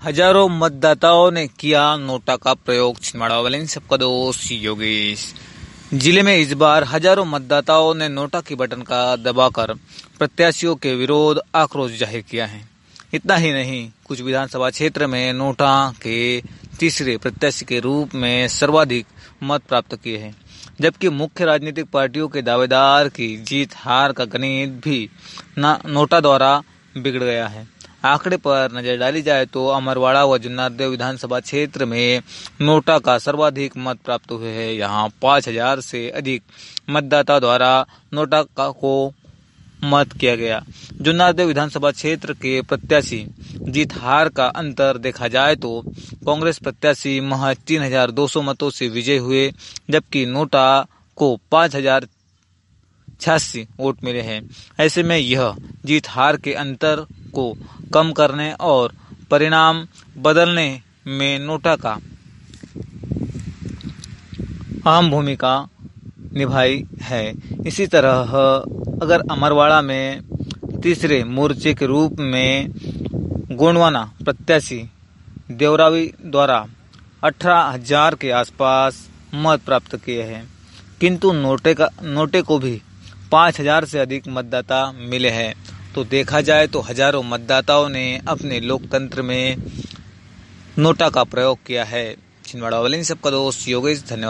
हजारों मतदाताओं ने किया नोटा का प्रयोग। छिंदवाड़ा वाले सबका दोस्त योगेश। जिले में इस बार हजारों मतदाताओं ने नोटा की बटन का दबाकर प्रत्याशियों के विरोध आक्रोश जाहिर किया है। इतना ही नहीं, कुछ विधानसभा क्षेत्र में नोटा के तीसरे प्रत्याशी के रूप में सर्वाधिक मत प्राप्त किए हैं, जबकि मुख्य राजनीतिक पार्टियों के दावेदार की जीत हार का गणित भी नोटा द्वारा बिगड़ गया है। आंकड़े पर नजर डाली जाए तो अमरवाड़ा व जुन्नारदेव विधानसभा क्षेत्र में नोटा का सर्वाधिक मत प्राप्त हुए हैं। यहाँ 5000 से अधिक मतदाता द्वारा नोटा को मत किया गया। जुन्नारदेव विधानसभा क्षेत्र के प्रत्याशी जीत हार का अंतर देखा जाए तो कांग्रेस प्रत्याशी महज 3200 मतों से विजय हुए, जबकि नोटा को 5086 वोट मिले हैं। ऐसे में यह जीत हार के अंतर को कम करने और परिणाम बदलने में नोटा का अहम भूमिका निभाई है। इसी तरह अगर अमरवाड़ा में तीसरे मोर्चे के रूप में गोंडवाना प्रत्याशी देवरावी द्वारा 18,000 के आसपास मत प्राप्त किए हैं, किंतु नोटे को भी 5,000 से अधिक मतदाता मिले हैं। तो देखा जाए तो हजारों मतदाताओं ने अपने लोकतंत्र में नोटा का प्रयोग किया है। छिंदवाड़ा वाले सबका दोस्त योगेश। धन्यवाद।